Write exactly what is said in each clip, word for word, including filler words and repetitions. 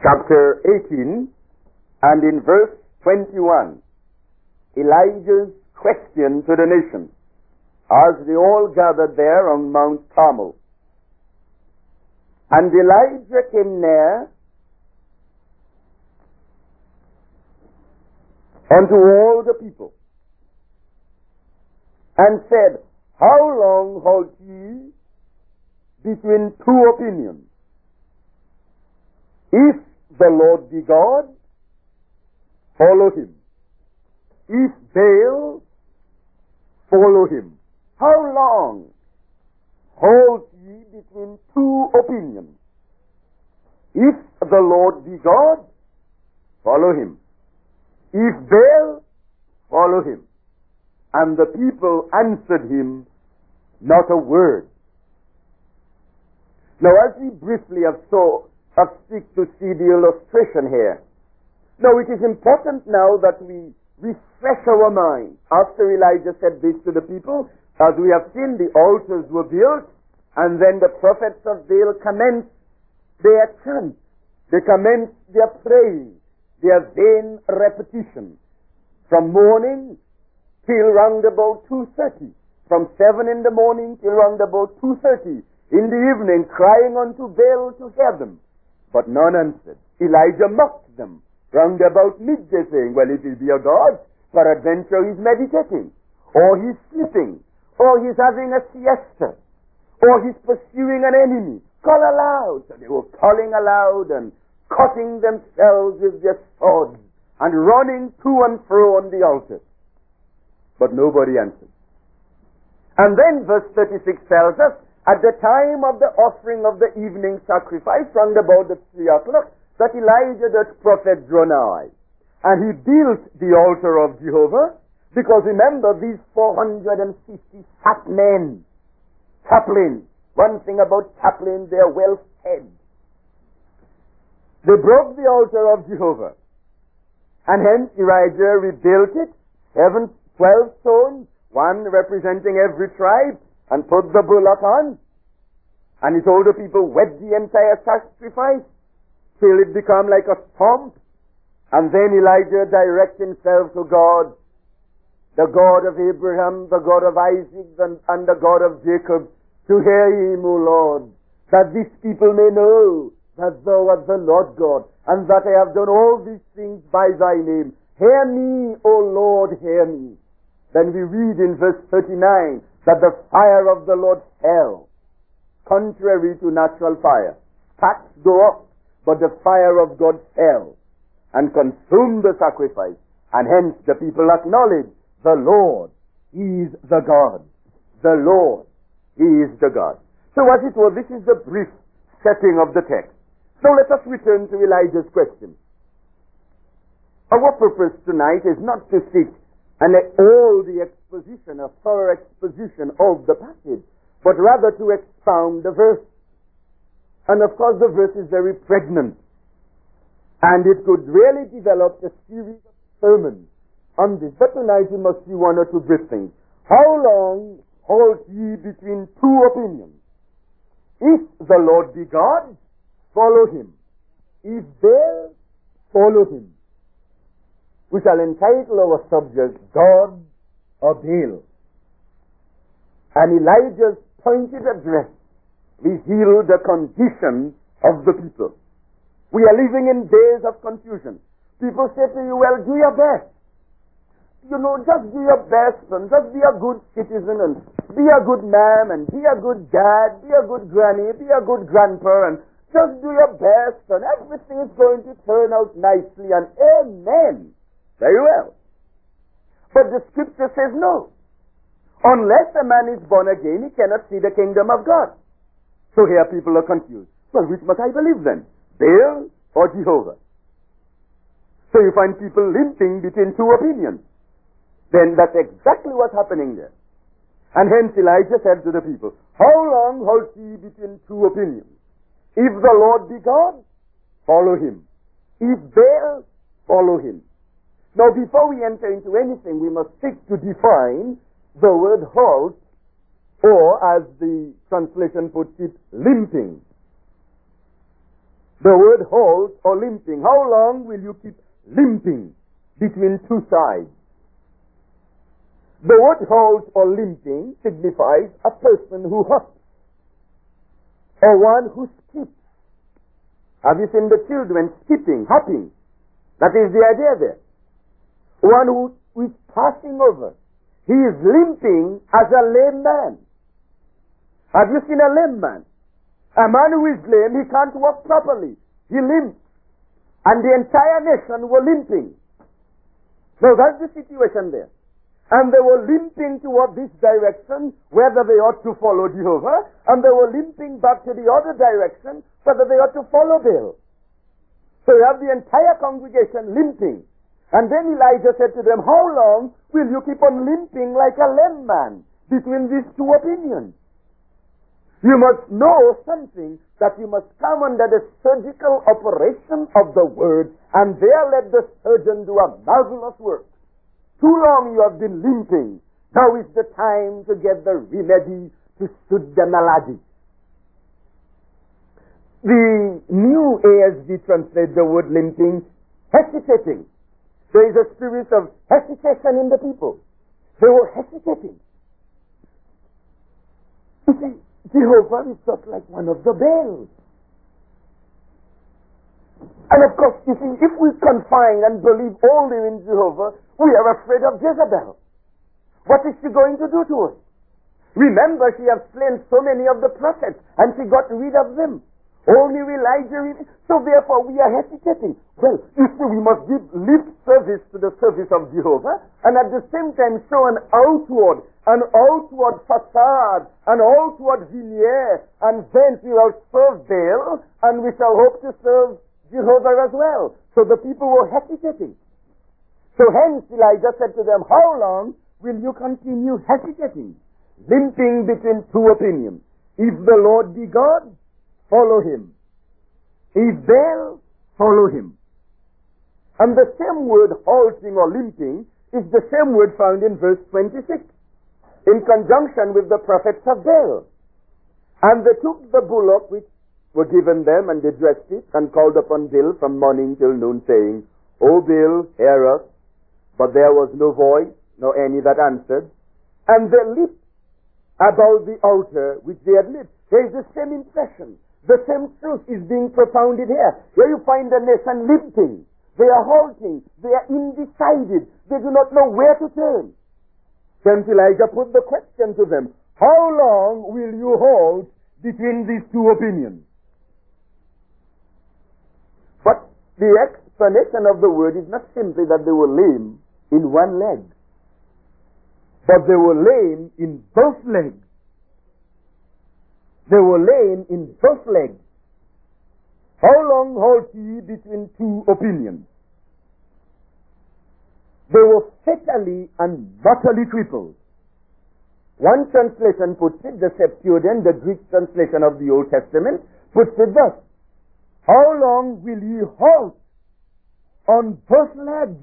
chapter eighteen, and in verse twenty-one, Elijah's question to the nation as they all gathered there on Mount Carmel. And Elijah came near unto all the people, and said, How long halt ye between two opinions? If the Lord be God, follow him. If Baal, follow him. How long halt ye between two opinions? If the Lord be God, follow him. If Baal, follow him. And the people answered him not a word. Now, as we briefly have so have seek to see the illustration here. Now, it is important now that we refresh our mind. After Elijah said this to the people, as we have seen, the altars were built, and then the prophets of Baal commenced their chant. They commenced their praise, their vain repetition, from morning till round about two thirty, from seven in the morning till round about two thirty in the evening, crying unto Baal to hear them. But none answered. Elijah mocked them round about midday, saying, Well, if he be a god, peradventure he's meditating, or he's sleeping, or he's having a siesta, or he's pursuing an enemy. Call aloud. So they were calling aloud and cutting themselves with their swords and running to and fro on the altar. But nobody answered. And then verse thirty-six tells us, at the time of the offering of the evening sacrifice, round about the three o'clock, that Elijah the prophet drew nigh. And he built the altar of Jehovah, because remember, these four hundred fifty fat men, chaplains, one thing about chaplains, they are well fed. They broke the altar of Jehovah. And hence Elijah rebuilt it, seven, twelve stones, one representing every tribe, and put the bullock on. And he told the people, wet the entire sacrifice till it become like a stump. And then Elijah directs himself to God, the God of Abraham, the God of Isaac, and, and the God of Jacob, to hear him, O Lord, that these people may know that thou art the Lord God, and that I have done all these things by thy name. Hear me, O Lord, hear me. Then we read in verse thirty-nine that the fire of the Lord fell, contrary to natural fire. Sparks go up, but the fire of God fell and consumed the sacrifice. And hence the people acknowledge the Lord is the God. The Lord is the God. So as it were, this is the brief setting of the text. Now let us return to Elijah's question. Our purpose tonight is not to seek and all the exposition, a thorough exposition of the passage, but rather to expound the verse. And of course the verse is very pregnant, and it could really develop a series of sermons on this. But tonight we must see one or two brief things. How long halt ye between two opinions? If the Lord be God, follow him. If Baal, follow him. We shall entitle our subject, God or Baal. And Elijah's pointed address revealed the condition of the people. We are living in days of confusion. People say to you, well, do your best. You know, just do your best and just be a good citizen and be a good man and be a good dad, be a good granny, be a good grandpa, and just do your best and everything is going to turn out nicely, and amen. Very well. But the scripture says no. Unless a man is born again, he cannot see the kingdom of God. So here people are confused. Well, which must I believe then? Baal or Jehovah? So you find people limping between two opinions. Then that's exactly what's happening there. And hence Elijah said to the people, how long halt ye between two opinions? If the Lord be God, follow him. If Baal, follow him. Now, before we enter into anything, we must seek to define the word halt, or as the translation puts it, limping. The word halt or limping. How long will you keep limping between two sides? The word halt or limping signifies a person who hops or one who skips. Have you seen the children skipping, hopping? That is the idea there. One who is passing over. He is limping as a lame man. Have you seen a lame man? A man who is lame, he can't walk properly. He limps. And the entire nation were limping. So that's the situation there. And they were limping toward this direction, whether they ought to follow Jehovah, and they were limping back to the other direction, whether they ought to follow Baal. So you have the entire congregation limping. And then Elijah said to them, how long will you keep on limping like a lame man between these two opinions? You must know something, that you must come under the surgical operation of the word, and there let the surgeon do a marvelous work. Too long you have been limping. Now is the time to get the remedy to soothe the malady. The new A S V translates the word limping, hesitating. There is a spirit of hesitation in the people. They were hesitating. You see, Jehovah is just like one of the Baals. And of course, you see, if we confine and believe only in Jehovah, we are afraid of Jezebel. What is she going to do to us? Remember, she has slain so many of the prophets, and she got rid of them. Only Elijah. So therefore, we are hesitating. Well, you see, we must give lip service to the service of Jehovah, and at the same time show an outward, an outward facade, an outward veneer, and then we will serve Baal, and we shall hope to serve Jehovah as well. So the people were hesitating. So hence Elijah said to them, how long will you continue hesitating, limping between two opinions? If the Lord be God, follow him. If Baal, follow him. And the same word halting or limping is the same word found in verse twenty-six, in conjunction with the prophets of Baal. And they took the bullock which were given them, and they dressed it, and called upon Baal from morning till noon, saying, O Baal, hear us. But there was no voice, nor any that answered. And they leaped about the altar which they had lit. There is the same impression. The same truth is being propounded here. Here you find the nation limping. They are halting. They are undecided. They do not know where to turn. Then Elijah put the question to them, how long will you halt between these two opinions? But the explanation of the word is not simply that they were lame in one leg, but they were lame in both legs. They were lame in both legs. How long halt ye between two opinions? They were fatally and utterly crippled. One translation puts it, the Septuagint, the Greek translation of the Old Testament, puts it thus: how long will ye halt on both legs?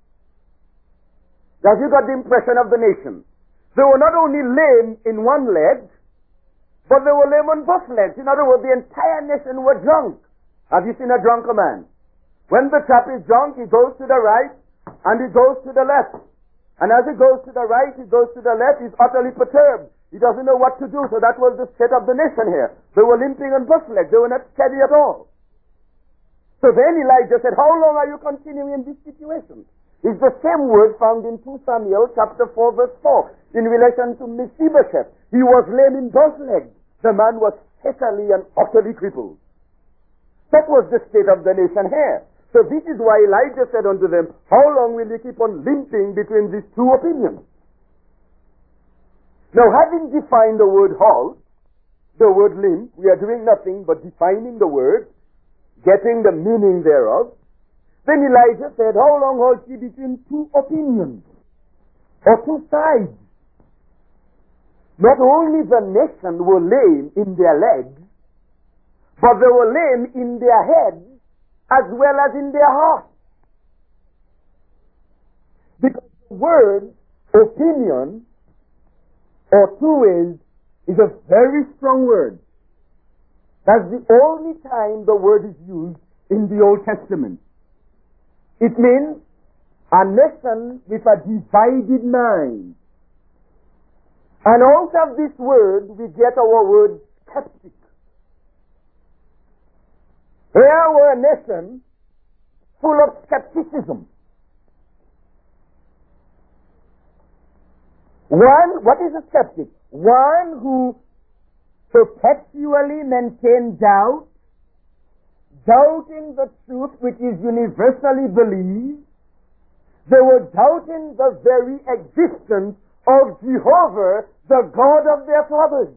Have you got the impression of the nation? They were not only lame in one leg, but they were lame on both legs. In other words, the entire nation were drunk. Have you seen a drunken man? When the chap is drunk, he goes to the right and he goes to the left. And as he goes to the right, he goes to the left, he's utterly perturbed. He doesn't know what to do. So that was the state of the nation here. They were limping on both legs. They were not steady at all. So then Elijah said, how long are you continuing in this situation? It's the same word found in Second Samuel chapter four verse four in relation to Mephibosheth. He was lame in both legs. The man was fatally and utterly crippled. That was the state of the nation here. So this is why Elijah said unto them, how long will you keep on limping between these two opinions? Now, having defined the word halt, the word limp, we are doing nothing but defining the word, getting the meaning thereof. Then Elijah said, how long halt ye between two opinions, or two sides? Not only the nation were lame in their legs, but they were lame in their heads as well as in their hearts. Because the word opinion or two ways is a very strong word. That's the only time the word is used in the Old Testament. It means a nation with a divided mind. And out of this word, we get our word skeptic. Here were a nation full of skepticism. One, what is a skeptic? One who perpetually maintained doubt, doubting the truth which is universally believed. They were doubting the very existence of Jehovah, the God of their fathers.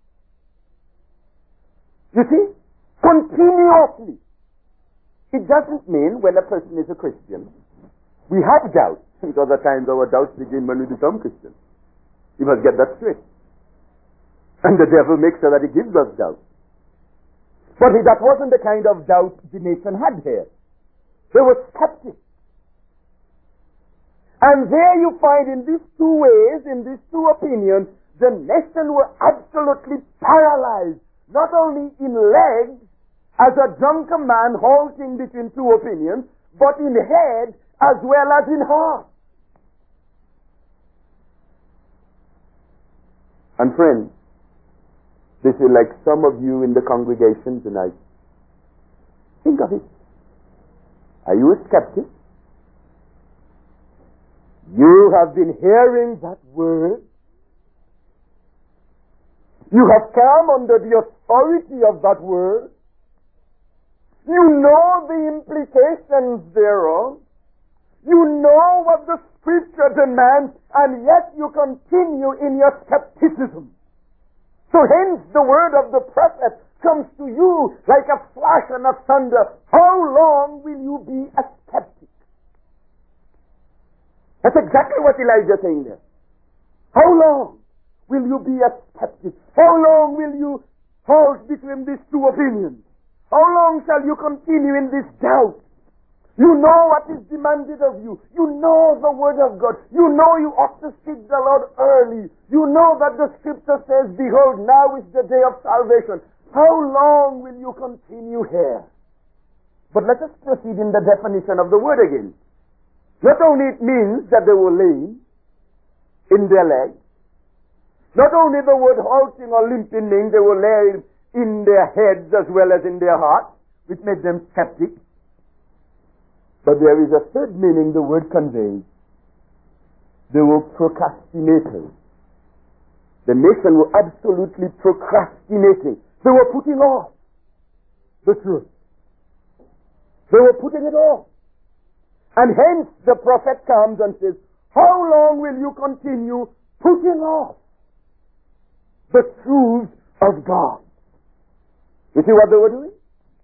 You see? Continuously. It doesn't mean when a person is a Christian, we have doubts. Because at times our doubts begin when we become Christians. You must get that straight. And the devil makes sure that he gives us doubt. But that wasn't the kind of doubt the nation had here. They were skeptics. And there you find in these two ways, in these two opinions, the nation were absolutely paralyzed, not only in legs, as a drunken man halting between two opinions, but in head as well as in heart. And friends, this is like some of you in the congregation tonight. Think of it. Are you a skeptic? You have been hearing that word. You have come under the authority of that word. You know the implications thereof. You know what the Scripture demands, and yet you continue in your skepticism. So hence the word of the prophet comes to you like a flash and a thunder. How long will you be a skeptic? That's exactly what Elijah is saying there. How long will you be a skeptic? How long will you halt between these two opinions? How long shall you continue in this doubt? You know what is demanded of you. You know the word of God. You know you ought to seek the Lord early. You know that the Scripture says, behold, now is the day of salvation. How long will you continue here? But let us proceed in the definition of the word again. Not only it means that they were lame in their legs, not only the word halting or limping means they were lame in their heads as well as in their hearts, which made them skeptic. But there is a third meaning the word conveys. They were procrastinators. The nation were absolutely procrastinating. They were putting off the truth. They were putting it off. And hence the prophet comes and says, how long will you continue putting off the truths of God? You see what they were doing?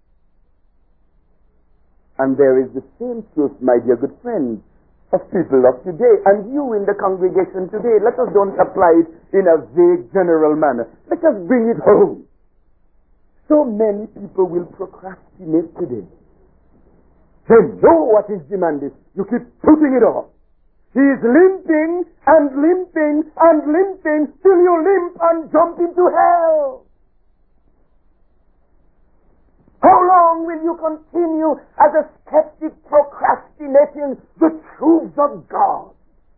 And there is the same truth, my dear good friends, of people of today, and you in the congregation today. Let us don't apply it in a vague, general manner. Let us bring it home. So many people will procrastinate today. They know what is demanded. You keep putting it off. He is limping and limping and limping till you limp and jump into hell. How long will you continue as a skeptic procrastinating the truths of God?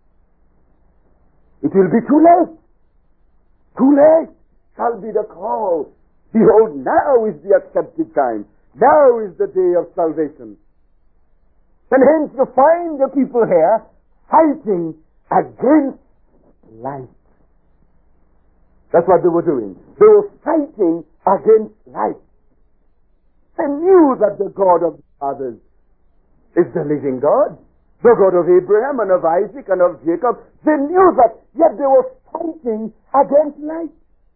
It will be too late. Too late shall be the call. Behold, now is the accepted time. Now is the day of salvation. And hence you find the people here fighting against light. That's what they were doing. They were fighting against light. They knew that the God of the fathers is the living God, the God of Abraham and of Isaac and of Jacob. They knew that, yet they were fighting against light.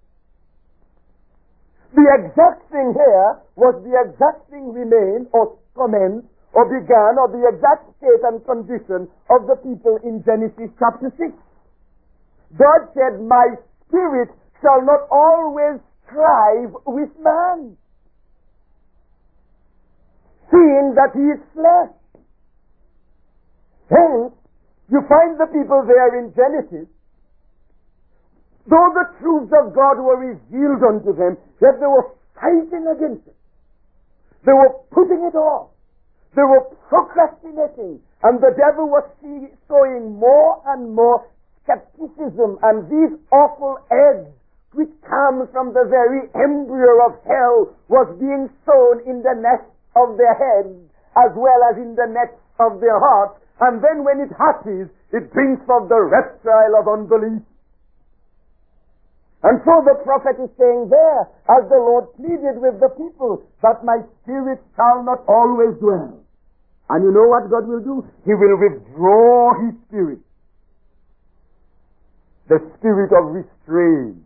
The exact thing here was the exact thing remained or commenced or began or the exact state and condition of the people in Genesis chapter six. God said, my spirit shall not always strive with man, seeing that he is flesh. Hence, you find the people there in Genesis, though the truths of God were revealed unto them, yet they were fighting against it. They were putting it off. They were procrastinating. And the devil was see, sowing more and more skepticism. And these awful eggs, which come from the very embryo of hell, was being sown in the nest of their heads as well as in the nest of their hearts. And then when it hatches, it brings forth the reptile of unbelief. And so the prophet is saying there, as the Lord pleaded with the people, that my spirit shall not always dwell. And you know what God will do? He will withdraw His spirit. The spirit of restraint.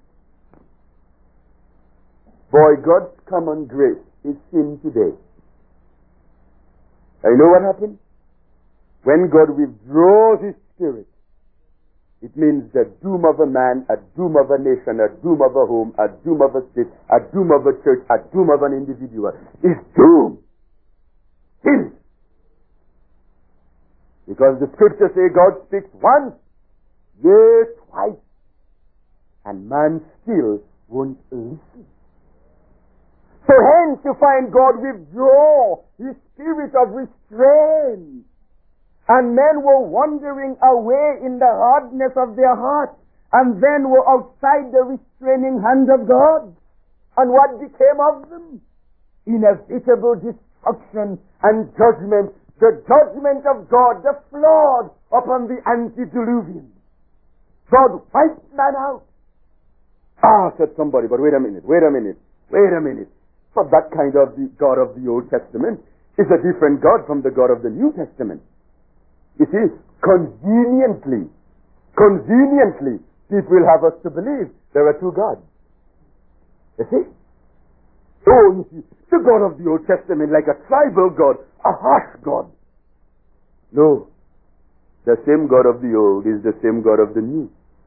Boy, God's common grace is sin today. And you know what happened? When God withdraws His spirit, it means the doom of a man, a doom of a nation, a doom of a home, a doom of a state, a doom of a church, a doom of an individual is doomed. Sin. Because the scriptures say God speaks once, yea, twice, and man still won't listen. So hence you find God withdraw His spirit of restraint. And men were wandering away in the hardness of their heart, and then were outside the restraining hand of God. And what became of them? Inevitable destruction and judgment. The judgment of God, the flood upon the antediluvians. God wiped man out. Ah, said somebody, but wait a minute, wait a minute, wait a minute. But that kind of the God of the Old Testament is a different God from the God of the New Testament. You see, conveniently, conveniently, people will have us to believe there are two gods. You see? Oh, you see, the God of the Old Testament, like a tribal God, a harsh God. No. The same God of the Old is the same God of the New.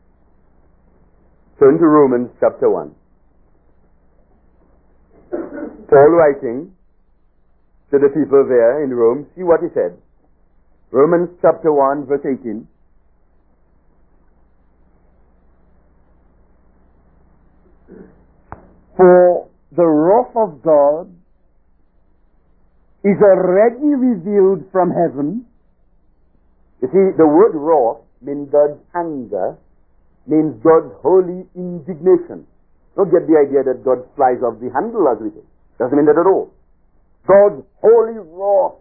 Turn to Romans chapter one. Paul writing to the people there in Rome, see what he said. Romans chapter one, verse eighteen. For the wrath of God is already revealed from heaven. You see, the word wrath means God's anger, means God's holy indignation. Don't get the idea that God flies off the handle, as we say. Doesn't mean that at all. God's holy wrath.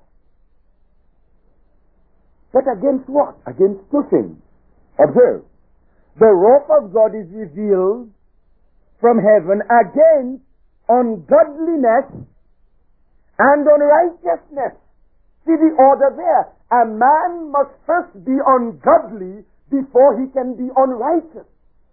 But against what? Against two things. Observe. The wrath of God is revealed from heaven against ungodliness and unrighteousness. See the order there. A man must first be ungodly before he can be unrighteous.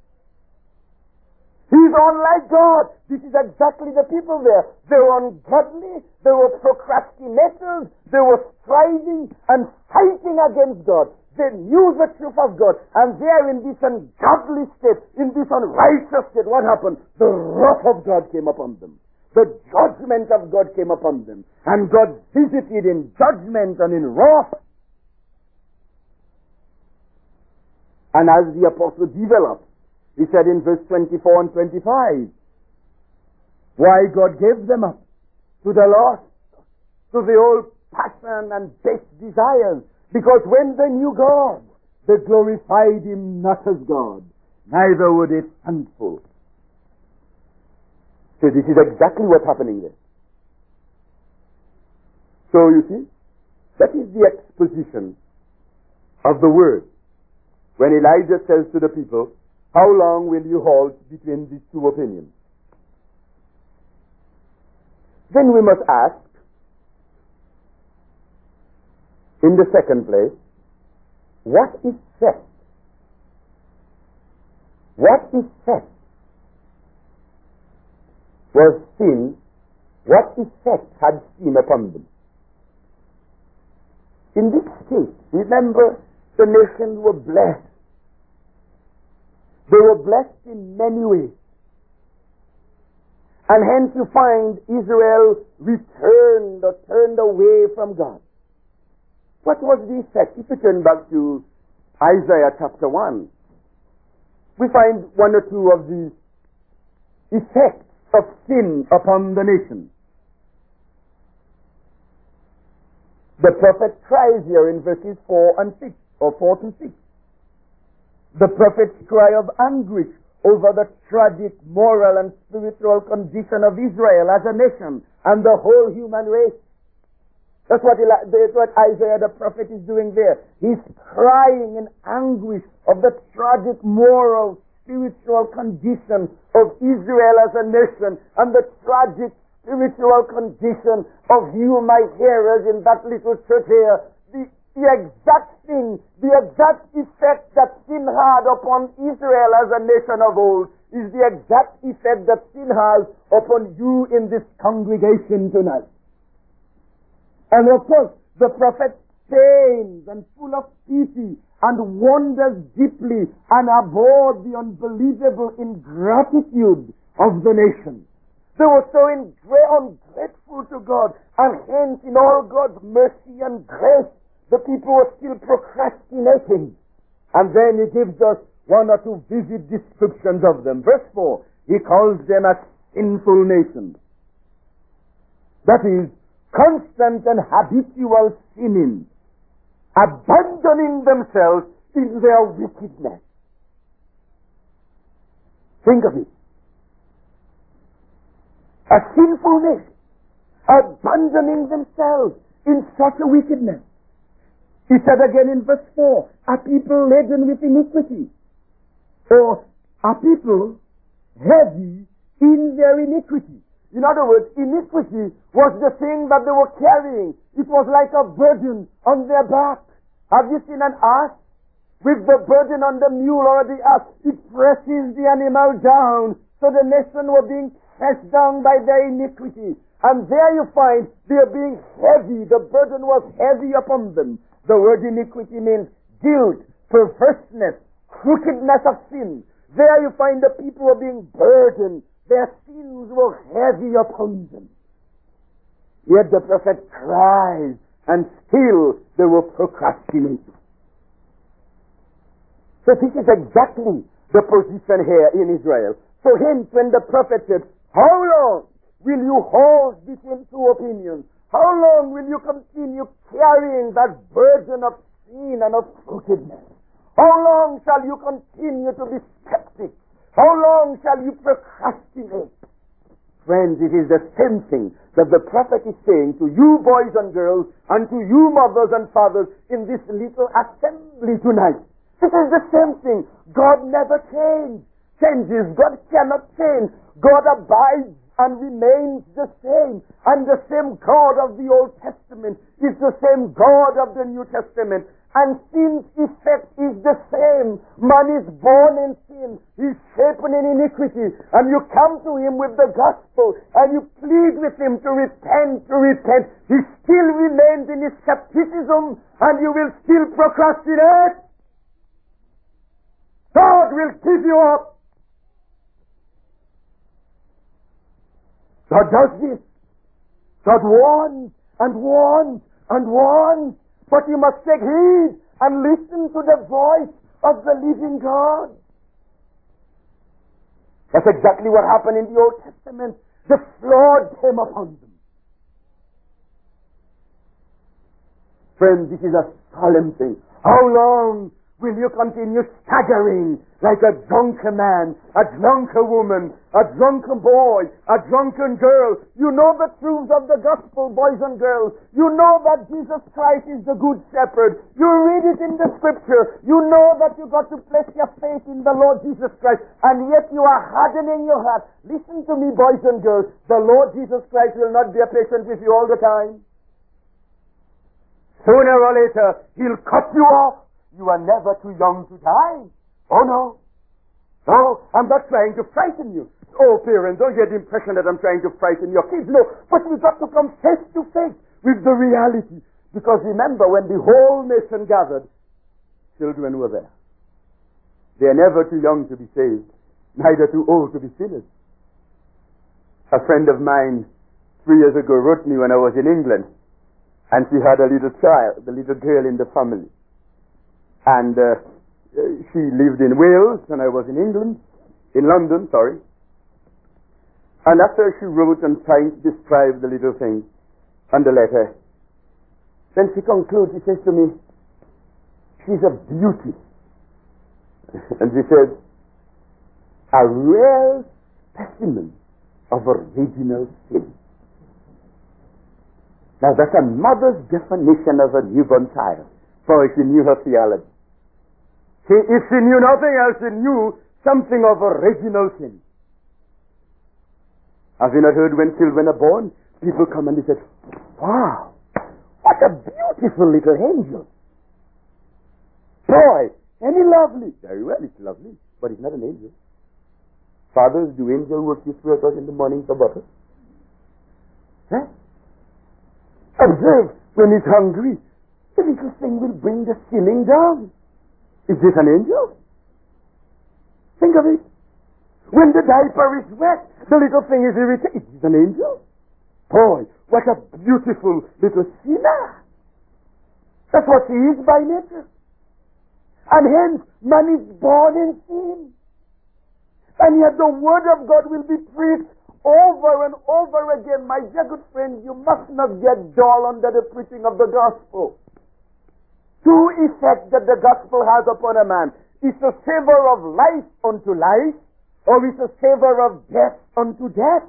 He's unlike God. This is exactly the people there. They were ungodly, they were procrastinators, they were striving and fighting against God. They knew the truth of God, and there in this ungodly state, in this unrighteous state, what happened? The wrath of God came upon them. The judgment of God came upon them. And God visited in judgment and in wrath. And as the apostle developed, he said in verse twenty-four and twenty-five, why God gave them up to the lust, to the old passion and base desires, because when they knew God, they glorified Him not as God, neither were they thankful. So this is exactly what's happening there. So you see, that is the exposition of the word. When Elijah says to the people, how long will you halt between these two opinions? Then we must ask, in the second place, what is set? What is set? Was sin, what effect had sin upon them? In this state, remember, the nations were blessed. They were blessed in many ways. And hence you find Israel returned or turned away from God. What was the effect? If you turn back to Isaiah chapter one, we find one or two of the effects of sin upon the nation. The prophet cries here in verses four and six, or four to six. The prophet's cry of anguish over the tragic moral and spiritual condition of Israel as a nation and the whole human race. That's what, that's what Isaiah the prophet is doing there. He's crying in anguish of the tragic moral, spiritual condition of Israel as a nation and the tragic spiritual condition of you, my hearers, in that little church here. The, the exact thing, the exact effect that sin had upon Israel as a nation of old is the exact effect that sin has upon you in this congregation tonight. And of course, the prophet pains and full of pity and wonders deeply and abhorred the unbelievable ingratitude of the nation. They were so ungrateful to God, and hence in all God's mercy and grace, the people were still procrastinating. And then he gives us one or two vivid descriptions of them. Verse four, he calls them a sinful nation. That is, constant and habitual sinning, abandoning themselves in their wickedness. Think of it. A sinful nation, abandoning themselves in such a wickedness. He said again in verse four, a people laden with iniquity, or a people heavy in their iniquity. In other words, iniquity was the thing that they were carrying. It was like a burden on their back. Have you seen an ass? With the burden on the mule or the ass, it presses the animal down. So the nation were being pressed down by their iniquity. And there you find they are being heavy. The burden was heavy upon them. The word iniquity means guilt, perverseness, crookedness of sin. There you find the people were being burdened. Their sins were heavy upon them. Yet the prophet cries, and still they were procrastinating. So this is exactly the position here in Israel. So hence when the prophet said, how long will you hold between two opinions? How long will you continue carrying that burden of sin and of crookedness? How long shall you continue to be skeptic? How long shall you procrastinate? Friends, it is the same thing that the prophet is saying to you boys and girls and to you mothers and fathers in this little assembly tonight. This is the same thing. God never changes. Changes. God cannot change. God abides and remains the same. And the same God of the Old Testament is the same God of the New Testament. And sin's effect is the same. Man is born in sin. He's shapen in iniquity. And you come to him with the gospel and you plead with him to repent, to repent. He still remains in his skepticism and you will still procrastinate. God will give you up. God does this. God warns and warns and warns. But you must take heed and listen to the voice of the living God. That's exactly what happened in the Old Testament. The flood came upon them. Friends, this is a solemn thing. How long will you continue staggering like a drunken man, a drunken woman, a drunken boy, a drunken girl? You know the truths of the gospel, boys and girls. You know that Jesus Christ is the good shepherd. You read it in the scripture. You know that you got to place your faith in the Lord Jesus Christ, and yet you are hardening your heart. Listen to me, boys and girls. The Lord Jesus Christ will not be patient with you all the time. Sooner or later, he'll cut you off. You are never too young to die. Oh no. No, I'm not trying to frighten you. Oh parents, don't get the impression that I'm trying to frighten your kids. No, but we've got to come face to face with the reality. Because remember, when the whole nation gathered, children were there. They are never too young to be saved, neither too old to be sinners. A friend of mine three years ago wrote me when I was in England, and she had a little child, the little girl in the family. And uh, she lived in Wales, and I was in England, in London, sorry. And after she wrote and trying to describe the little thing on the letter, then she concludes, she says to me, she's a beauty. And she said, a rare specimen of original sin. Now that's a mother's definition of a newborn child. For she knew her theology. She, if she knew nothing else, she knew something of original sin. Have you not heard when children are born, people come and they say, wow, what a beautiful little angel. Boy, any lovely. Very well, it's lovely, but it's not an angel. Fathers, do angel work you swear us in the morning for butter? Huh? Observe, when it's hungry, the little thing will bring the ceiling down. Is this an angel? Think of it. When the diaper is wet, the little thing is irritated. Is this an angel? Boy, what a beautiful little sinner. That's what she is by nature. And hence, man is born in sin. And yet the word of God will be preached over and over again. My dear good friend, you must not get dull under the preaching of the gospel. Two effects that the gospel has upon a man. It's a savor of life unto life, or it's a savor of death unto death.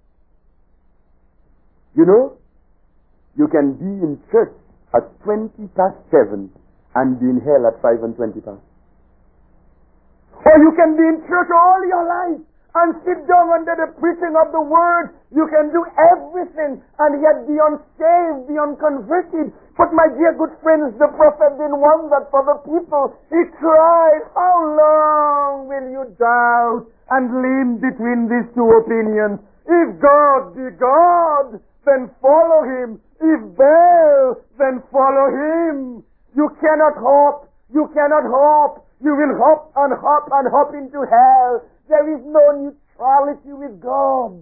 You know, you can be in church at twenty past seven and be in hell at five and twenty past. Or you can be in church all your life and sit down under the preaching of the word. You can do everything and yet be unsaved, be unconverted. But my dear good friends, the prophet didn't want that for the people. He cried, how long will you doubt and lean between these two opinions? If God be God, then follow him. If Baal, then follow him. You cannot hope. You cannot hope. You will hop and hop and hop into hell. There is no neutrality with God.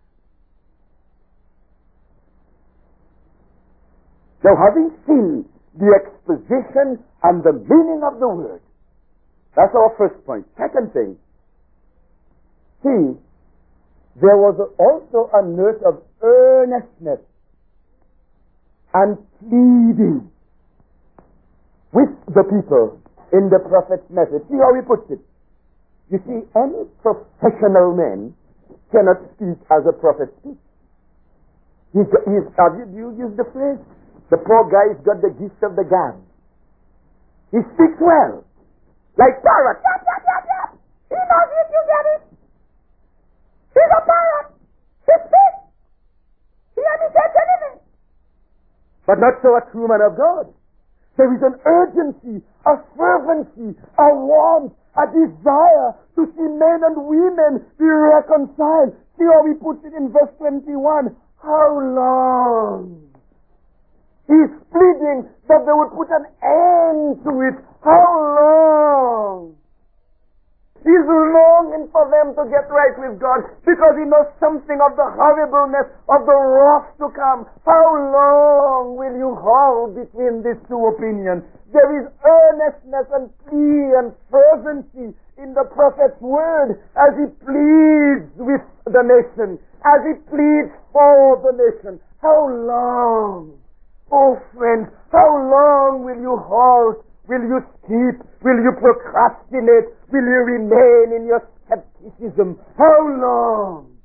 Now, having seen the exposition and the meaning of the word, that's our first point. Second thing, see, there was also a note of earnestness and pleading with the people in the prophet's message. See how he puts it. You see, any professional man cannot speak as a prophet speaks. He's, he's, have you, do you use the phrase? The poor guy's got the gift of the gab. He speaks well. Like parrot. Yap, yap, yap, yap. He knows it, you get it. He's a parrot. He speaks. He imitates anything. But not so a true man of God. There is an urgency, a fervency, a warmth, a desire to see men and women be reconciled. See how he puts it in verse twenty-one. How long? He's pleading that they would put an end to it. How long? He's longing for them to get right with God because he knows something of the horribleness of the wrath to come. How long will you hold between these two opinions? There is earnestness and plea and fervency in the prophet's word as he pleads with the nation, as he pleads for the nation. How long? Oh friend, how long will you halt? Will you skip? Will you procrastinate? Will you remain in your skepticism? How long?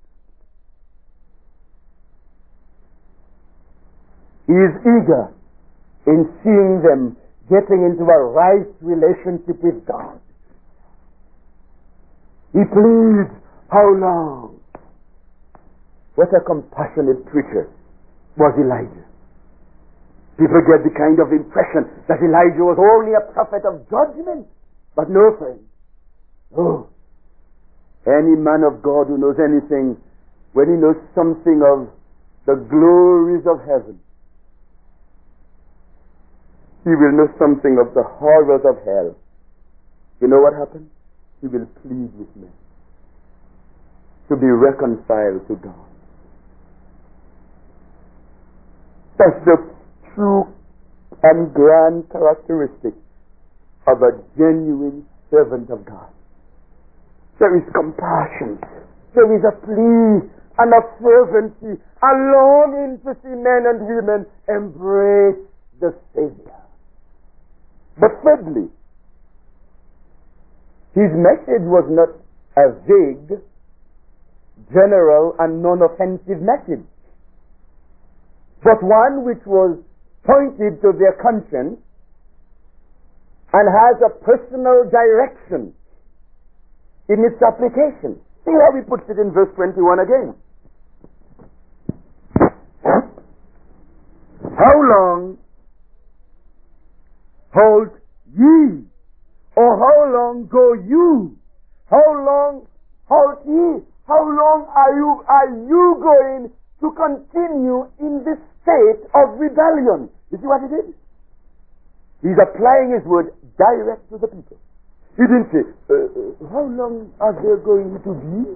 He is eager in seeing them getting into a right relationship with God. He pleads, how long? What a compassionate preacher was Elijah. People get the kind of impression that Elijah was only a prophet of judgment. But no, friend. No. Any man of God who knows anything, when he knows something of the glories of heaven, he will know something of the horrors of hell. You know what happened? He will plead with men to be reconciled to God. That's the true and grand characteristic of a genuine servant of God. There is compassion. There is a plea and of fervency, a longing to see men and women embrace the Savior. But thirdly, his message was not a vague, general, and non-offensive message, but one which was pointed to their conscience and has a personal direction in its application. See how he puts it in verse twenty-one again. How long halt ye? Or how long go you? How long halt ye? How long are you, are you going to continue in this state of rebellion? You see what he did? He's applying his word direct to the people. He didn't say, uh, uh, how long are they going to be?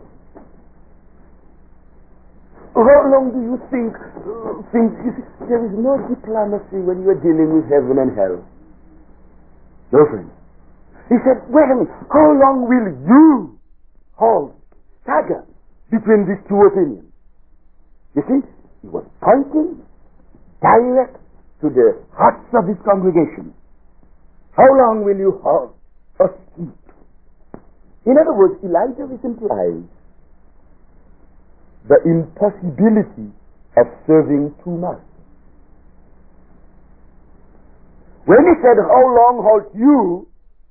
How long do you think, uh, think you see, there is no diplomacy when you are dealing with heaven and hell. No, friend. He said, wait a minute, how long will you hold, stagger between these two opinions? You see, he was pointing direct to the hearts of his congregation. How long will you hold a seat? In other words, Elijah is implying the impossibility of serving two masters. When he said, how long halt you,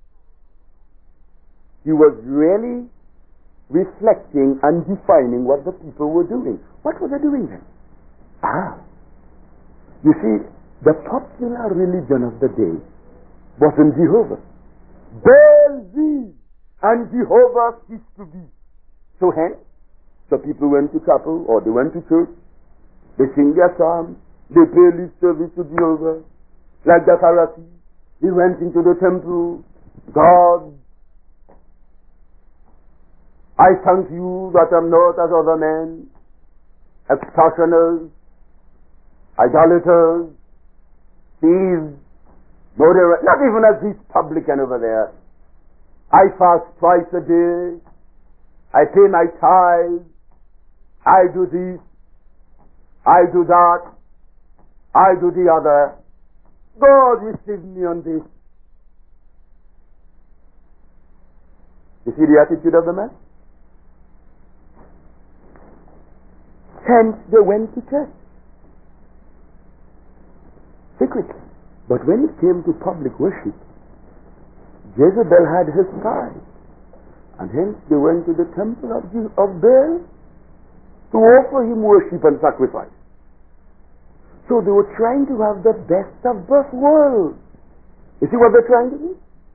he was really reflecting and defining what the people were doing. What were they doing then? Ah, you see, the popular religion of the day wasn't Jehovah. Baal thee, and Jehovah ceased to be. So hence, the people went to chapel or they went to church, they sing their psalms, they pay lip service to Jehovah. Like the Pharisees, he went into the temple. God, I thank you that I'm not as other men, extortioners, idolaters, thieves, murderers, not even as this publican over there. I fast twice a day. I pay my tithes. I do this. I do that. I do the other. God receive me on this. You see the attitude of the man? Hence they went to church secretly. But when it came to public worship, Jezebel had her spies. And hence they went to the temple of, of Baal to offer him worship and sacrifice. So they were trying to have the best of both worlds. You see what they're trying to do?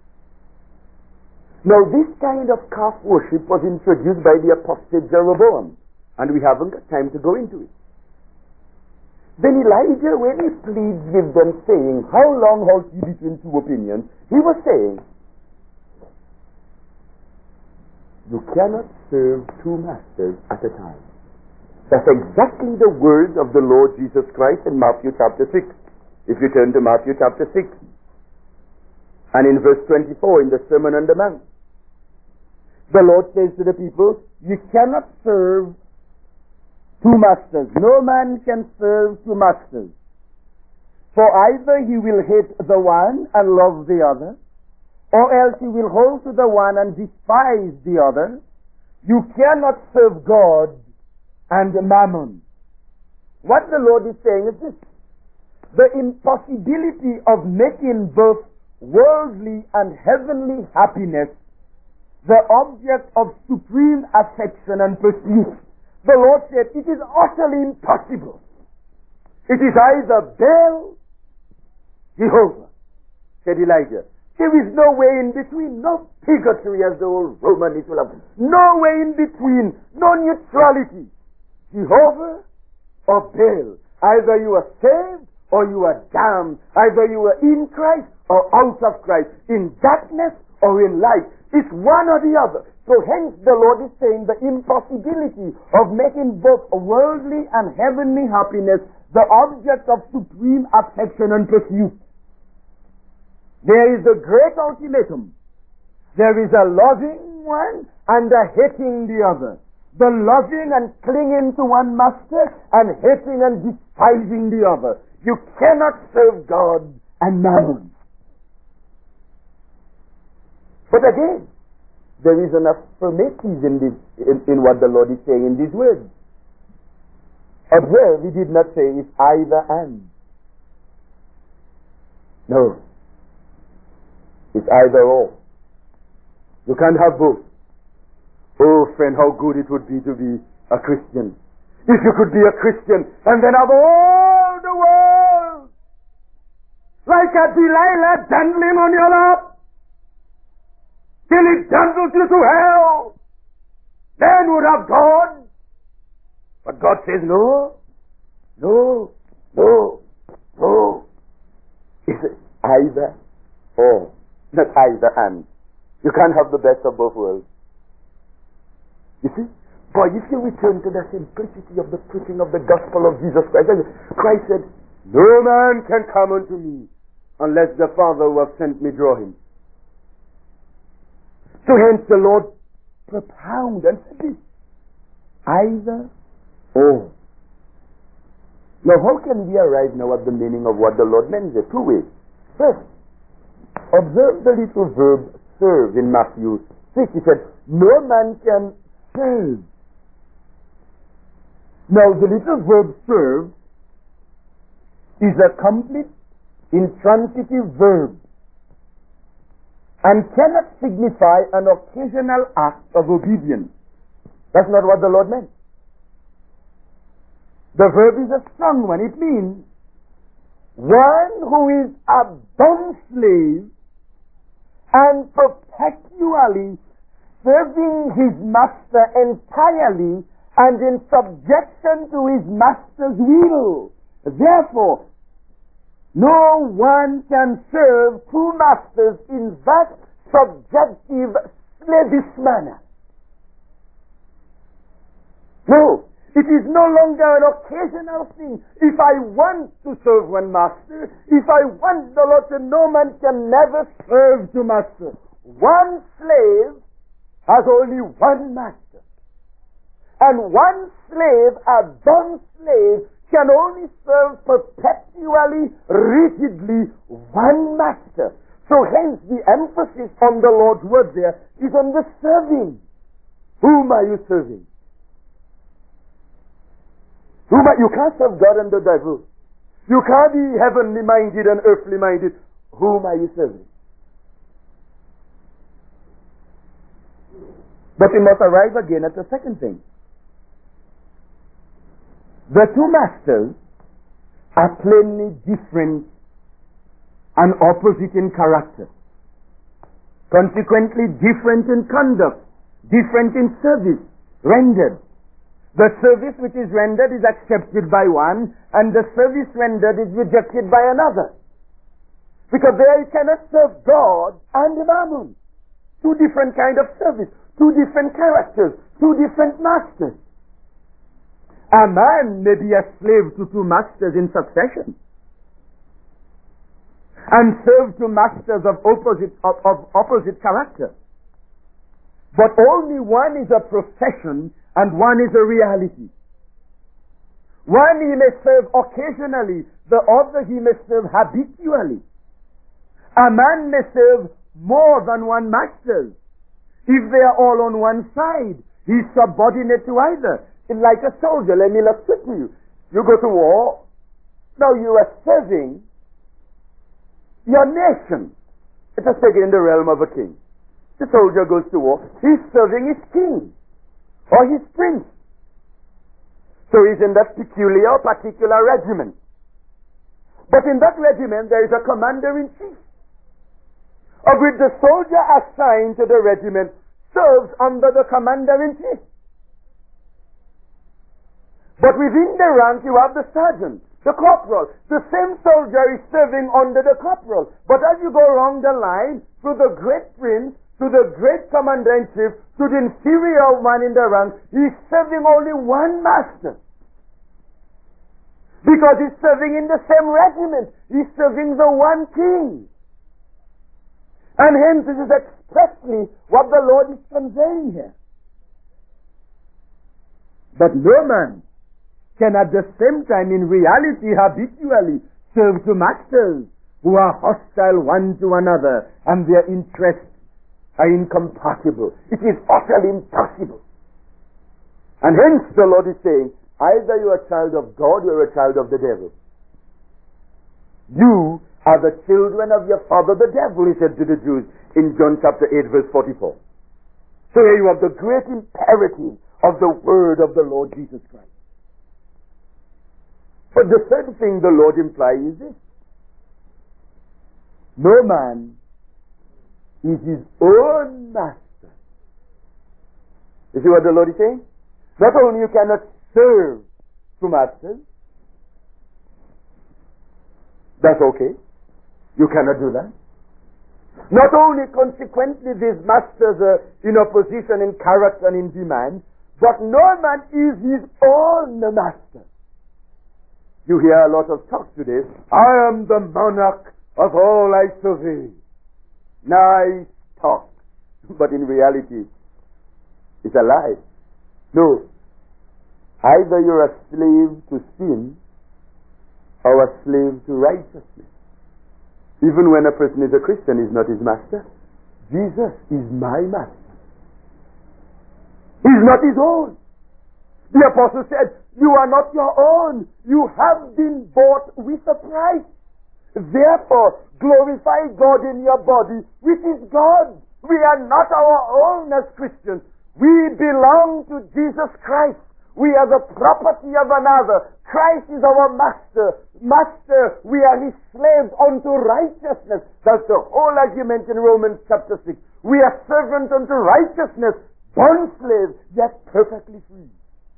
Now this kind of calf worship was introduced by the apostate Jeroboam, and we haven't got time to go into it. Then Elijah, when he pleads with them saying, how long halt ye between two opinions? He was saying, you cannot serve two masters at a time. That's exactly the words of the Lord Jesus Christ in Matthew chapter six. If you turn to Matthew chapter six, and in verse twenty-four in the Sermon on the Mount, the Lord says to the people, you cannot serve two masters. No man can serve two masters. For either he will hate the one and love the other, or else he will hold to the one and despise the other. You cannot serve God and mammon. What the Lord is saying is this: the impossibility of making both worldly and heavenly happiness the object of supreme affection and pursuit. The Lord said, it is utterly impossible. It is either Baal, Jehovah, said Elijah. There is no way in between, no bigotry as the old Roman used to have. No way in between, no neutrality. Jehovah or Baal. Either you are saved or you are damned. Either you are in Christ or out of Christ. In darkness or in light. It's one or the other. So hence the Lord is saying the impossibility of making both worldly and heavenly happiness the object of supreme affection and pursuit. There is a great ultimatum. There is a loving one and a hating the other. the loving and clinging to one master and hating and despising the other. You cannot serve God and mammon. But again, there is an affirmative in, this, in, in what the Lord is saying in these words. Observe, he did not say it's either and. No. It's either or. You can't have both. Oh, friend, how good it would be to be a Christian. If you could be a Christian and then have all the world like a Delilah dangling on your lap till it dangles you to hell, then would have God. But God says no, no, no, no. It's either or, not either and. You can't have the best of both worlds. You see? Boy, if you return to the simplicity of the preaching of the gospel of Jesus Christ, Christ said, no man can come unto me unless the Father who has sent me draw him. So hence the Lord propound and said this, either or. Now how can we arrive now at the meaning of what the Lord meant? There are two ways. First, observe the little verb serve in Matthew six. He said, no man can serve. Now the little verb serve is a complete intransitive verb and cannot signify an occasional act of obedience. That's not what the Lord meant. The verb is a strong one. It means one who is a bond slave and perpetually serving his master entirely and in subjection to his master's will. Therefore, no one can serve two masters in that subjective, slavish manner. No, it is no longer an occasional thing. If I want to serve one master, if I want the Lord to, no man can never serve two masters. One slave has only one master. And one slave, a bond slave, can only serve perpetually, rigidly, one master. So hence the emphasis on the Lord's word there is on the serving. Whom are you serving? Whom are, you can't serve God and the devil. You can't be heavenly minded and earthly minded. Whom are you serving? But we must arrive again at the second thing. The two masters are plainly different and opposite in character. Consequently, different in conduct, different in service rendered. The service which is rendered is accepted by one, and the service rendered is rejected by another. Because there you cannot serve God and Mammon. Two different kind of service, two different characters, two different masters. A man may be a slave to two masters in succession and serve two masters of opposite, of, of opposite character. But only one is a profession and one is a reality. One he may serve occasionally, the other he may serve habitually. A man may serve more than one master. If they are all on one side, he is subordinate to either. Like a soldier, let me illustrate to you. You go to war, now you are serving your nation. Let us take it in the realm of a king. The soldier goes to war, he's serving his king or his prince. So he's in that peculiar, particular regiment. But in that regiment there is a commander-in-chief, of which the soldier assigned to the regiment serves under the commander-in-chief. But within the rank you have the sergeant, the corporal. The same soldier is serving under the corporal. But as you go along the line, through the great prince, to the great commander-in-chief, to the inferior man in the rank, he is serving only one master. Because he's serving in the same regiment. He's serving the one king. And hence this is expressly what the Lord is conveying here. But no man can at the same time in reality habitually serve two masters who are hostile one to another and their interests are incompatible. It is utterly impossible. And hence the Lord is saying, either you are a child of God or you are a child of the devil. You are the children of your father the devil, he said to the Jews in John chapter eight verse forty-four. So here you have the great imperative of the word of the Lord Jesus Christ. But the third thing the Lord implies is this: no man is his own master. You see what the Lord is saying? Not only you cannot serve two masters, that's okay. You cannot do that. Not only consequently these masters are in opposition in character and in demand, but no man is his own master. You hear a lot of talk today. I am the monarch of all I survey. Nice talk. But in reality, it's a lie. No. Either you're a slave to sin or a slave to righteousness. Even when a person is a Christian, he's not his master. Jesus is my master. He's not his own. The apostle said, you are not your own. You have been bought with a price. Therefore, glorify God in your body, which is God. We are not our own as Christians. We belong to Jesus Christ. We are the property of another. Christ is our master. Master, we are his slaves unto righteousness. That's the whole argument in Romans chapter six. We are servants unto righteousness, bond slaves, yet perfectly free.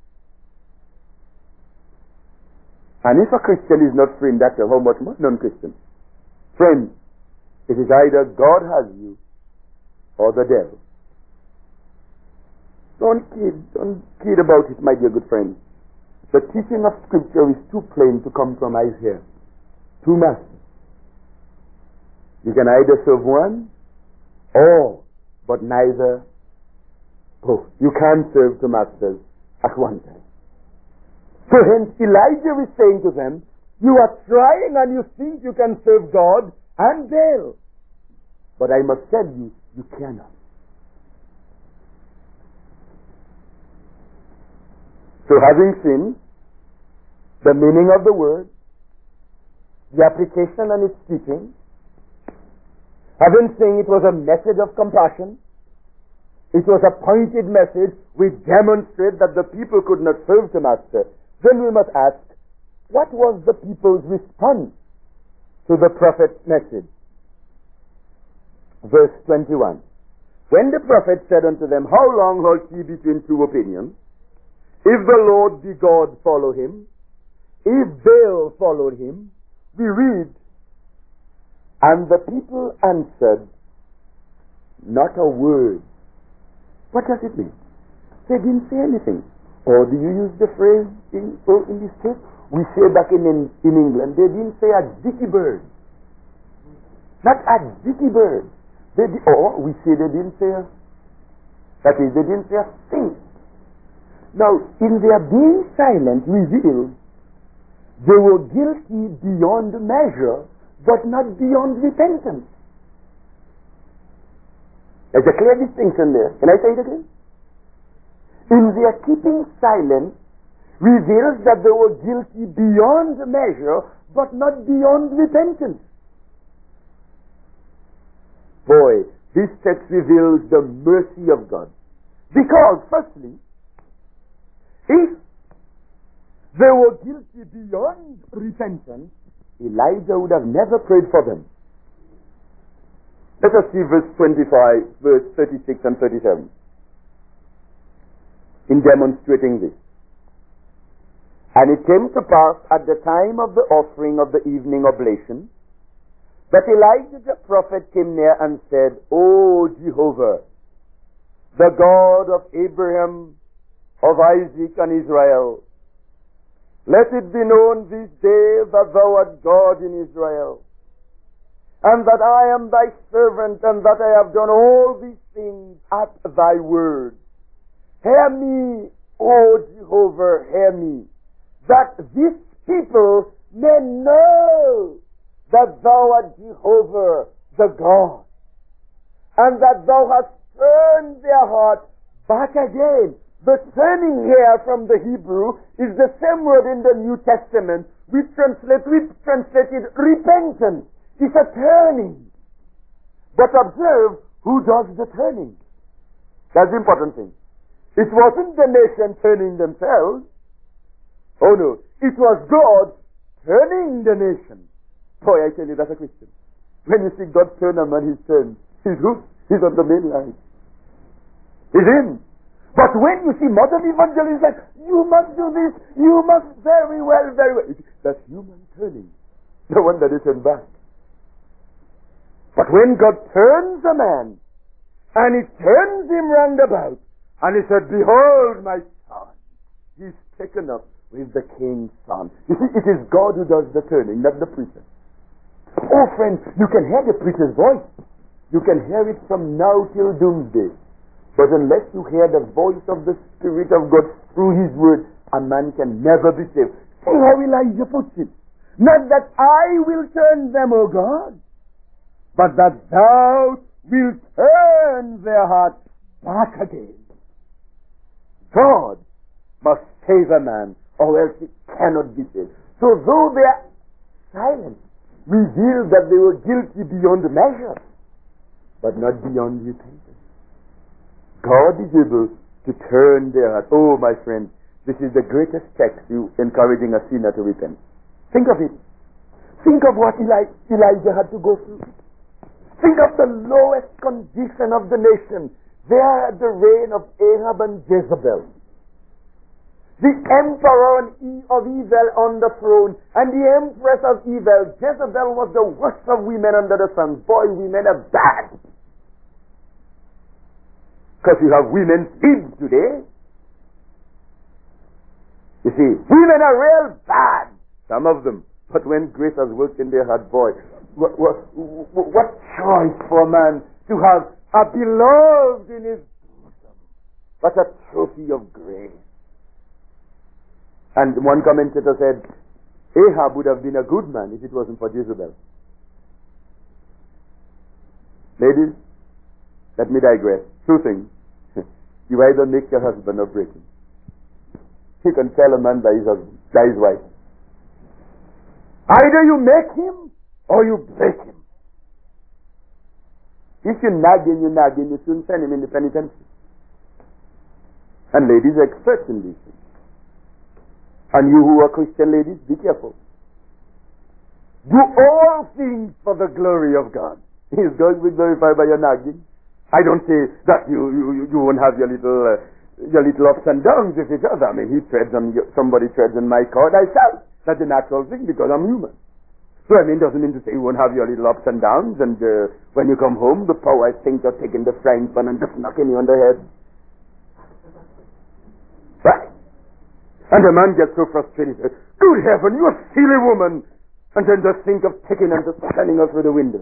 And if a Christian is not free in that, how much more non-Christian? Friends, it is either God has you or the devil. Don't kid, don't kid about it, my dear good friend. The teaching of Scripture is too plain to compromise here. Two masters. You can either serve one or, but neither both. You can't serve two masters at one time. So hence Elijah is saying to them, you are trying and you think you can serve God and Baal. But I must tell you, you cannot. So having seen the meaning of the word, the application and its teaching, having seen it was a message of compassion, it was a pointed message, we demonstrate that the people could not serve the master. Then we must ask, what was the people's response to the prophet's message? Verse twenty-one. When the prophet said unto them, how long halt ye between two opinions? If the Lord be God, follow him. If Baal followed him, we read, and the people answered, not a word. What does it mean? They didn't say anything. Or do you use the phrase in, oh, in this case? We say back in, in, in England, they didn't say a dicky bird. Not a dicky bird. They di- or we say they didn't say a, that is, they didn't say a thing. Now, in their being silent revealed, they were guilty beyond measure, but not beyond repentance. There's a clear distinction there. Can I say it again? In their keeping silent reveals that they were guilty beyond measure, but not beyond repentance. Boy, this text reveals the mercy of God. Because, firstly, if they were guilty beyond repentance, Elijah would have never prayed for them. Let us see verse twenty-five, verse thirty-six and thirty-seven. In demonstrating this. And it came to pass at the time of the offering of the evening oblation, that Elijah the prophet came near and said, O Jehovah, the God of Abraham, of Isaac and Israel, let it be known this day that thou art God in Israel, and that I am thy servant, and that I have done all these things at thy word. Hear me, O Jehovah, hear me, that this people may know that thou art Jehovah, the God, and that thou hast turned their heart back again. The turning here from the Hebrew is the same word in the New Testament. We translate, we translated repentance. It's a turning. But observe who does the turning. That's the important thing. It wasn't the nation turning themselves. Oh no. It was God turning the nation. Boy, I tell you, that's a Christian. When you see God turn a man, he's turned. He's hooked. He's on the main line. He's in. But when you see modern evangelists like, you must do this, you must very well, very well. That's human turning. No wonder they turn back. But when God turns a man, and he turns him round about, and he said, behold my son, he's taken up with the king's son. You see, it is God who does the turning, not the preacher. Oh friend, you can hear the preacher's voice. You can hear it from now till doomsday. But unless you hear the voice of the Spirit of God through His Word, a man can never be saved. See how Elijah puts it. Not that I will turn them, O God, but that thou wilt turn their heart back again. God must save a man, or else he cannot be saved. So though their silence revealed that they were guilty beyond measure, but not beyond repentance, God is able to turn their heart. Oh, my friend, this is the greatest text you encouraging a sinner to repent. Think of it. Think of what Eli- Elijah had to go through. Think of the lowest condition of the nation. There at the reign of Ahab and Jezebel. The emperor of evil on the throne, and the empress of evil. Jezebel was the worst of women under the sun. Boy, women are bad. Because you have women thieves today. You see, women are real bad, some of them. But when grace has worked in their heart, boy, what, what, what choice for a man to have a beloved in his bosom. What a trophy of grace. And one commentator said, Ahab would have been a good man if it wasn't for Jezebel. Ladies, let me digress. Two things. You either make your husband or break him. You can tell a man by his husband, by his wife. Either you make him or you break him. If you nag him, you nag him, you soon send him in the penitentiary. And ladies are experts in these things. And you who are Christian ladies, be careful. Do all things for the glory of God. He is going to be glorified by your nagging. I don't say that you you, you won't have your little uh, your little ups and downs with each other. I mean, he treads on your, somebody treads on my cord, I shout. That's a natural thing because I'm human. So I mean, it doesn't mean to say you won't have your little ups and downs. And uh, when you come home, the power thinks of taking the frying pan and just knocking you on the head. Right? And the man gets so frustrated. Good heaven, you a silly woman! And then just think of taking and just sending her through the window.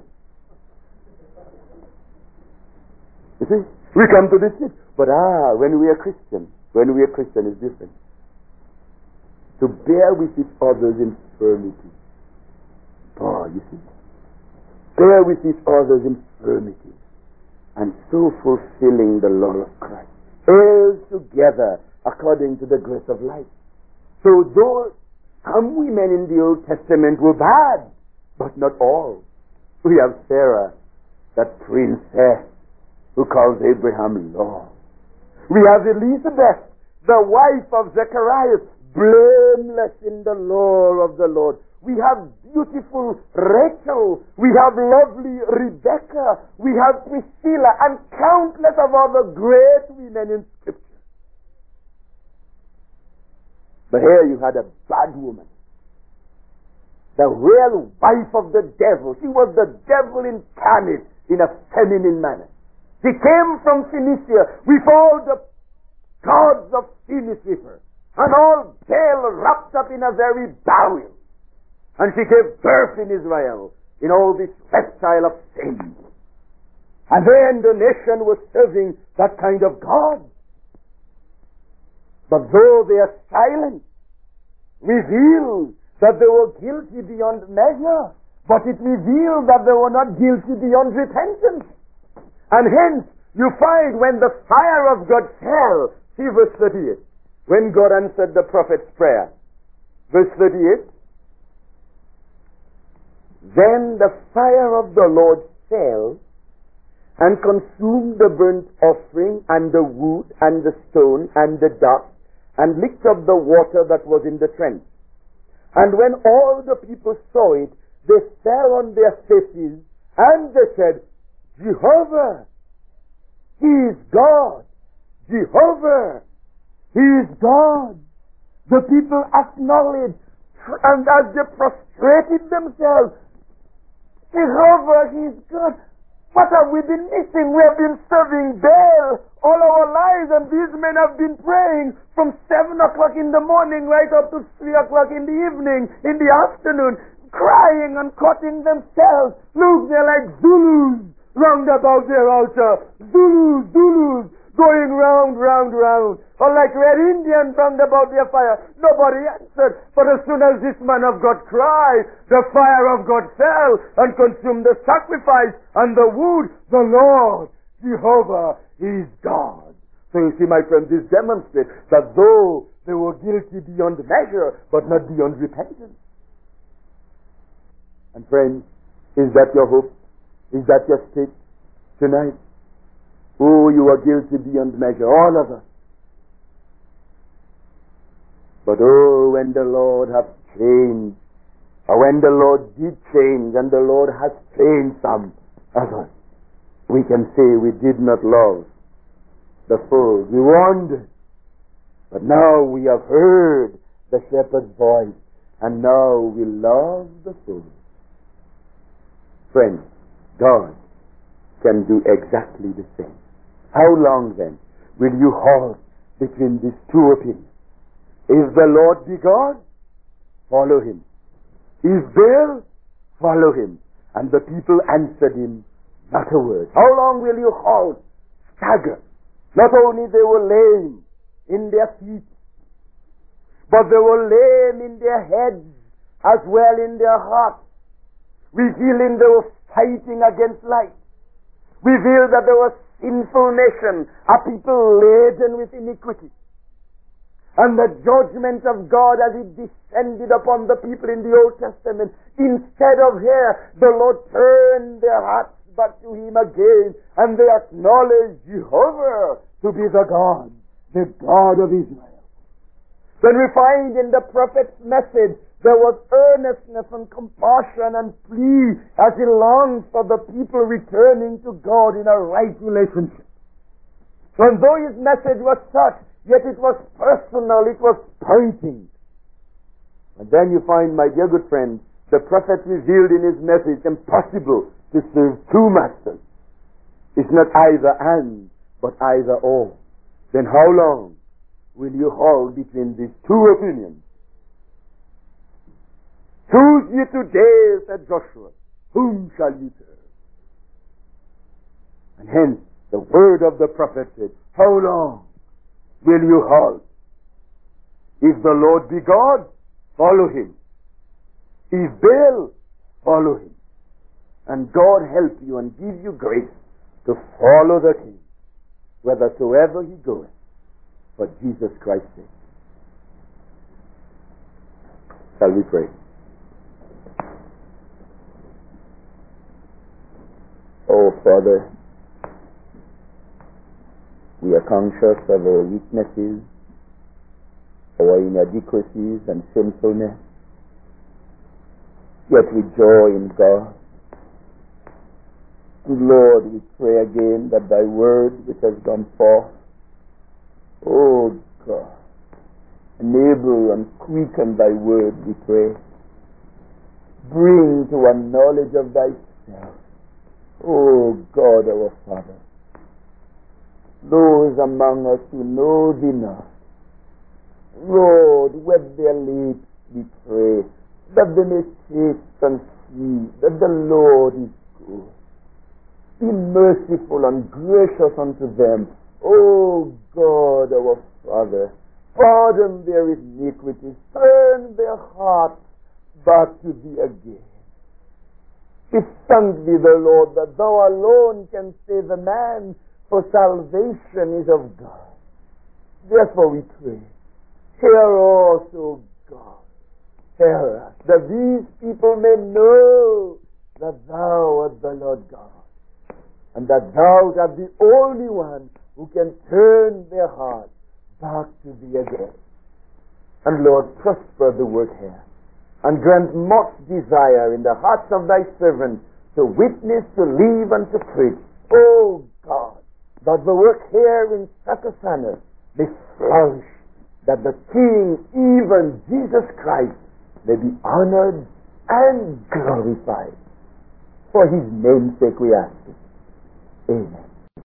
You see, we come to this stage. But ah, when we are Christian, when we are Christian, it's different. To bear with each other's infirmity. Oh, you see? Bear with each other's infirmity. And so fulfilling the law of Christ. Heirs together according to the grace of life. So though some women in the Old Testament were bad, but not all. We have Sarah, that princess, who calls Abraham Lord. We have Elizabeth, the wife of Zechariah, blameless in the law of the Lord. We have beautiful Rachel. We have lovely Rebecca. We have Priscilla and countless of other great women in Scripture. But here you had a bad woman. The real wife of the devil. She was the devil incarnate in a feminine manner. She came from Phoenicia with all the gods of Phoenix with her, and all Baal wrapped up in a very bowel. And she gave birth in Israel in all this reptile of sin. And then the nation was serving that kind of God. But though their silence revealed that they were guilty beyond measure, but it revealed that they were not guilty beyond repentance. And hence, you find when the fire of God fell, see verse thirty-eight, when God answered the prophet's prayer. Verse thirty-eight, then the fire of the Lord fell and consumed the burnt offering and the wood and the stone and the dust and licked up the water that was in the trench. And when all the people saw it, they fell on their faces and they said, Jehovah, He is God. Jehovah, He is God. The people acknowledged, and as they prostrated themselves, Jehovah, He is God. What have we been missing? We have been serving Baal all our lives, and these men have been praying from seven o'clock in the morning right up to three o'clock in the evening, in the afternoon, crying and cutting themselves. Look, they're like Zulus round about their altar. Zulus, Zulus, going round, round, round. Or like Red Indians round about their fire. Nobody answered. But as soon as this man of God cried, the fire of God fell and consumed the sacrifice and the wood. The Lord, Jehovah, is God. So you see, my friends, this demonstrates that though they were guilty beyond measure, but not beyond repentance. And friends, is that your hope? Is that your state tonight? Oh, you are guilty beyond measure, all of us. But oh, when the Lord has changed, or when the Lord did change, and the Lord has changed some of us, we can say we did not love the fold. We wandered. But now we have heard the shepherd's voice, and now we love the fold. Friends, God can do exactly the same. How long then will you halt between these two opinions? If the Lord be God, follow Him. If Baal, follow Him. And the people answered Him not a word. How long will you halt, stagger? Not only they were lame in their feet, but they were lame in their heads as well in their hearts, revealing they were fighting against light. Revealed that they were sinful nation, a people laden with iniquity. And the judgment of God as it descended upon the people in the Old Testament, instead of here, the Lord turned their hearts back to Him again, and they acknowledged Jehovah to be the God, the God of Israel. Then we find in the prophet's message, there was earnestness and compassion and plea as he longed for the people returning to God in a right relationship. So though his message was such, yet it was personal, it was pointing. And then you find, my dear good friend, the prophet revealed in his message, impossible to serve two masters. It's not either and, but either or. Then how long will you hold between these two opinions? Choose ye today, said Joshua, whom shall you serve? And hence, the word of the prophet said, how long will you halt? If the Lord be God, follow Him. If Baal, follow Him. And God help you and give you grace to follow the King, whithersoever He goeth, for Jesus Christ's sake. Shall we pray? Oh, Father, we are conscious of our weaknesses, our inadequacies and sinfulness, yet we joy in God. And Lord, we pray again that Thy word which has gone forth, oh God, enable and quicken Thy word, we pray. Bring to a knowledge of Thyself, oh God, our Father, those among us who know Thee not. Lord, wet their lips, we pray, that they may taste and see that the Lord is good. Be merciful and gracious unto them, oh God, our Father, pardon their iniquities, turn their hearts back to thee again. We thank thee, the Lord, that thou alone can save a man, for salvation is of God. Therefore we pray, hear us, O God, hear us, that these people may know that thou art the Lord God, and that thou art the only one who can turn their hearts back to thee again. And Lord, prosper the work here, and grant much desire in the hearts of thy servants to witness, to live, and to preach. O God, that the work here in Sakasana may flourish, that the King, even Jesus Christ, may be honored and glorified. For his name's sake we ask it. Amen.